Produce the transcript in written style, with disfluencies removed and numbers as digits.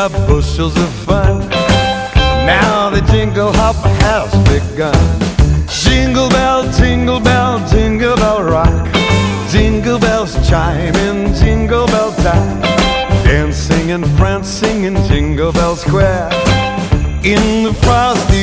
got bushels of fun. Now the jingle hop has begun. Jingle bell, jingle bell, jingle bell rock. Jingle bells chime in Jingle Bell time. Dancing and prancing in Jingle Bell Square. In the frosty